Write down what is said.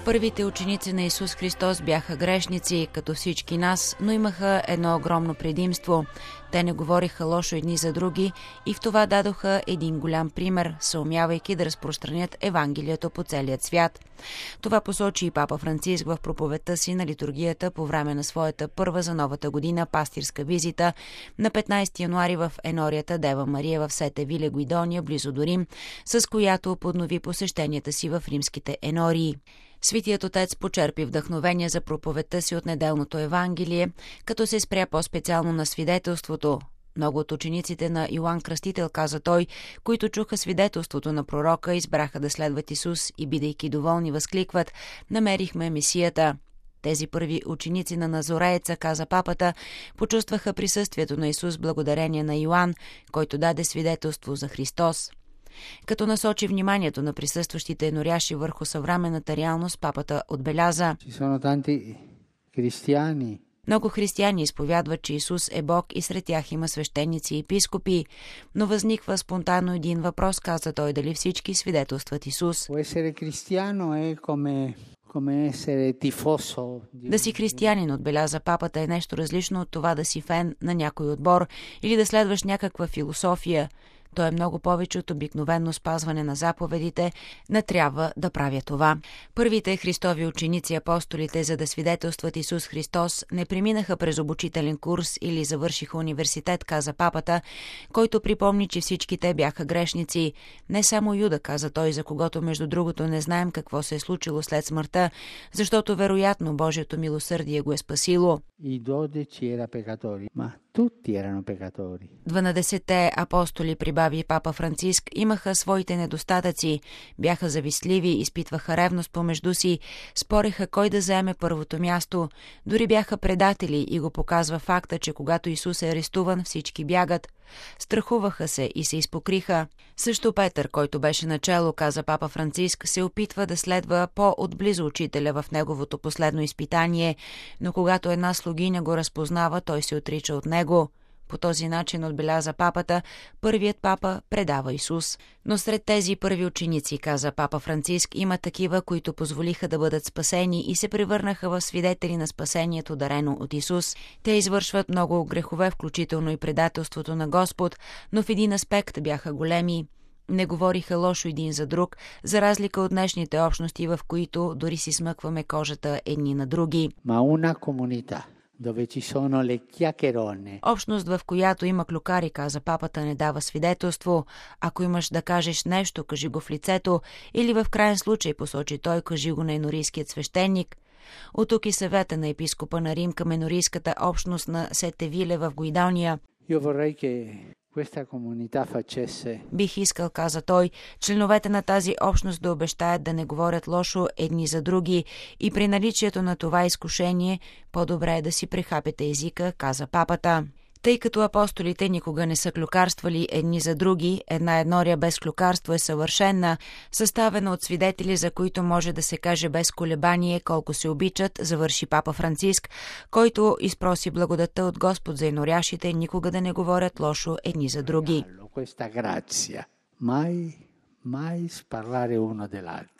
Първите ученици на Исус Христос бяха грешници, като всички нас, но имаха едно огромно предимство. Те не говориха лошо едни за други и в това дадоха един голям пример, съумявайки да разпространят Евангелието по целият свят. Това посочи и папа Франциск в проповедта си на литургията по време на своята първа за новата година пастирска визита на 15 януари в енорията Дева Мария в Сете Виле Гуидония, близо до Рим, с която поднови посещенията си в римските енории. Светият отец почерпи вдъхновение за проповедта си от неделното Евангелие, като се спря по-специално на свидетелството. Много от учениците на Йоан Кръстител, каза той, които чуха свидетелството на пророка, избраха да следват Исус и, бидейки доволни, възкликват: „Намерихме Месията!“ Тези първи ученици на Назорееца, каза папата, почувстваха присъствието на Исус благодарение на Йоан, който даде свидетелство за Христос. Като насочи вниманието на присъстващите еноряши върху съвременната реалност, папата отбеляза: „Много християни изповядват, че Исус е Бог и сред тях има свещеници и епископи, но възниква спонтанно един въпрос“, каза той: „Дали всички свидетелстват Исус?“ Да си християнин, отбеляза папата, е нещо различно от това да си фен на някой отбор или да следваш някаква философия. То е много повече от обикновено спазване на заповедите, не трябва да правя това. Първите Христови ученици, апостолите, за да свидетелстват Исус Христос, не преминаха през обучителен курс или завършиха университет, каза папата, който припомни, че всички те бяха грешници. Не само Юда, каза той, за когото между другото не знаем какво се е случило след смъртта, защото вероятно Божието милосърдие го е спасило. 12-те апостоли, прибави папа Франциск, имаха своите недостатъци, бяха завистливи, изпитваха ревност помежду си, спореха кой да заеме първото място, дори бяха предатели и го показва факта, че когато Исус е арестуван, всички бягат. Страхуваха се и се изпокриха. Също Петър, който беше начело, каза папа Франциск, се опитва да следва по-отблизо учителя в неговото последно изпитание, но когато една слугиня го разпознава, той се отрича от него. По този начин, отбеляза папата, първият папа предава Исус. Но сред тези първи ученици, каза папа Франциск, има такива, които позволиха да бъдат спасени и се превърнаха в свидетели на спасението, дарено от Исус. Те извършват много грехове, включително и предателството на Господ, но в един аспект бяха големи. Не говориха лошо един за друг, за разлика от днешните общности, в които дори си смъкваме кожата едни на други. Общност, в която има клюкари, каза папата, не дава свидетелство. Ако имаш да кажеш нещо, кажи го в лицето, или в крайен случай, посочи той, кажи го на енорийският свещеник. От тук и съвета на епископа на Рим към енорийската общност на Сете Виле в Гуидония. Бих искал, каза той, членовете на тази общност да обещаят да не говорят лошо едни за други и при наличието на това изкушение по-добре е да си прехапете езика, каза папата. Тъй като апостолите никога не са клюкарствали едни за други, една енория без клюкарство е съвършена, съставена от свидетели, за които може да се каже без колебание колко се обичат, завърши папа Франциск, който изпроси благодата от Господ за еноряшите никога да не говорят лошо едни за други.